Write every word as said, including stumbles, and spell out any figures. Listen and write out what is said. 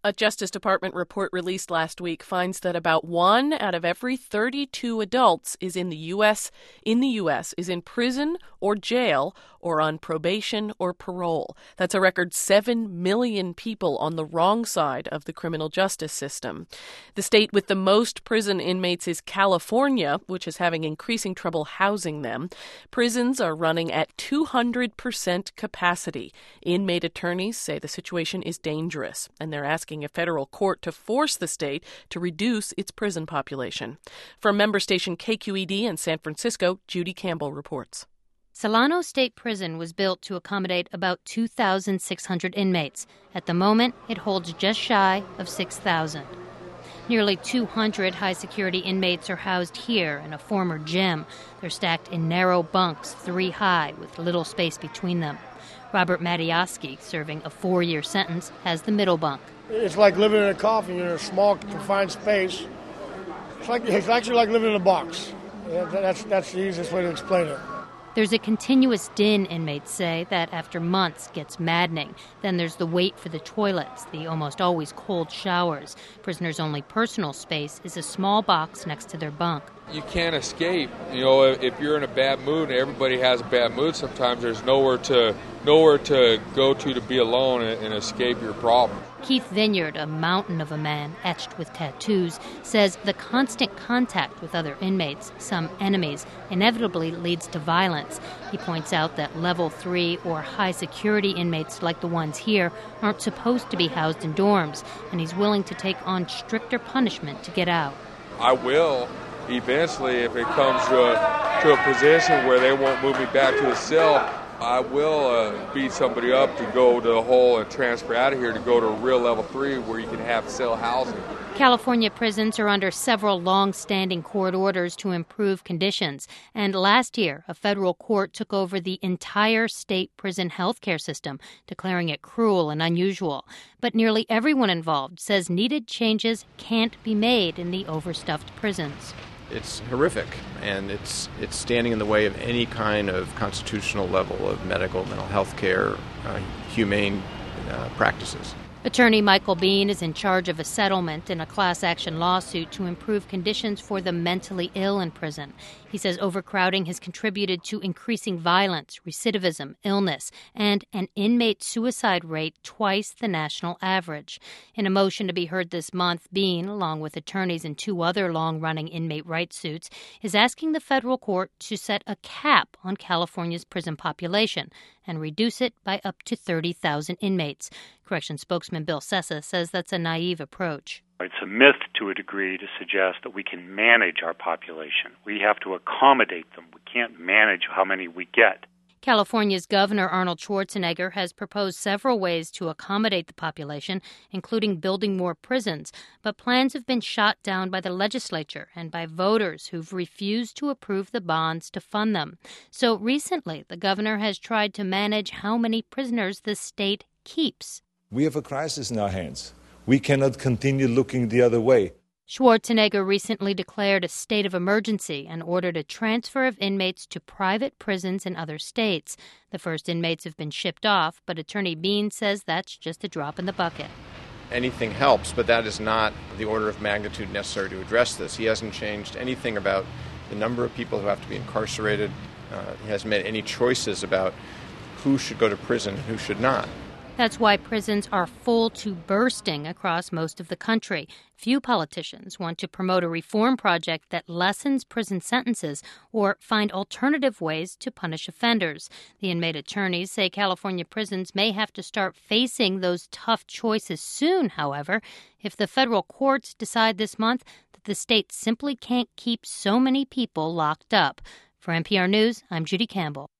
A Justice Department report released last week finds that about one out of every thirty-two adults is in the U S in the U S is in prison or jail or on probation or parole. That's a record seven million people on the wrong side of the criminal justice system. The state with the most prison inmates is California, which is having increasing trouble housing them. Prisons are running at two hundred percent capacity. Inmate attorneys say the situation is dangerous, and they're asking a federal court to force the state to reduce its prison population. From member station K Q E D in San Francisco, Judy Campbell reports. Solano State Prison was built to accommodate about two thousand six hundred inmates. At the moment, it holds just shy of six thousand. Nearly two hundred high-security inmates are housed here in a former gym. They're stacked in narrow bunks, three high, with little space between them. Robert Matioski, serving a four-year sentence, has the middle bunk. It's like living in a coffin. You're in a small, confined space. It's like it's actually like living in a box. Yeah, that's that's the easiest way to explain it. There's a continuous din, inmates say, that after months gets maddening. Then there's the wait for the toilets, the almost always cold showers. Prisoners' only personal space is a small box next to their bunk. You can't escape. You know, if you're in a bad mood, and everybody has a bad mood sometimes, there's nowhere to nowhere to go to to be alone and, and escape your problem. Keith Vineyard, a mountain of a man etched with tattoos, says the constant contact with other inmates, some enemies, inevitably leads to violence. He points out that level three or high security inmates like the ones here aren't supposed to be housed in dorms, and he's willing to take on stricter punishment to get out. I will eventually, if it comes to a, to a position where they won't move me back to a cell, I will uh, beat somebody up to go to the hole and transfer out of here to go to a real level three where you can have cell housing. California prisons are under several long-standing court orders to improve conditions. And last year, a federal court took over the entire state prison health care system, declaring it cruel and unusual. But nearly everyone involved says needed changes can't be made in the overstuffed prisons. It's horrific, and it's it's standing in the way of any kind of constitutional level of medical, mental health care, uh, humane uh, practices. Attorney Michael Bean is in charge of a settlement in a class-action lawsuit to improve conditions for the mentally ill in prison. He says overcrowding has contributed to increasing violence, recidivism, illness, and an inmate suicide rate twice the national average. In a motion to be heard this month, Bean, along with attorneys in two other long-running inmate rights suits, is asking the federal court to set a cap on California's prison population and reduce it by up to thirty thousand inmates. Corrections spokesman Bill Sessa says that's a naive approach. It's a myth to a degree to suggest that we can manage our population. We have to accommodate them. We can't manage how many we get. California's Governor Arnold Schwarzenegger has proposed several ways to accommodate the population, including building more prisons. But plans have been shot down by the legislature and by voters who've refused to approve the bonds to fund them. So recently, the governor has tried to manage how many prisoners the state keeps. We have a crisis in our hands. We cannot continue looking the other way. Schwarzenegger recently declared a state of emergency and ordered a transfer of inmates to private prisons in other states. The first inmates have been shipped off, but Attorney Bean says that's just a drop in the bucket. Anything helps, but that is not the order of magnitude necessary to address this. He hasn't changed anything about the number of people who have to be incarcerated. Uh, he hasn't made any choices about who should go to prison and who should not. That's why prisons are full to bursting across most of the country. Few politicians want to promote a reform project that lessens prison sentences or find alternative ways to punish offenders. The inmate attorneys say California prisons may have to start facing those tough choices soon, however, if the federal courts decide this month that the state simply can't keep so many people locked up. For N P R News, I'm Judy Campbell.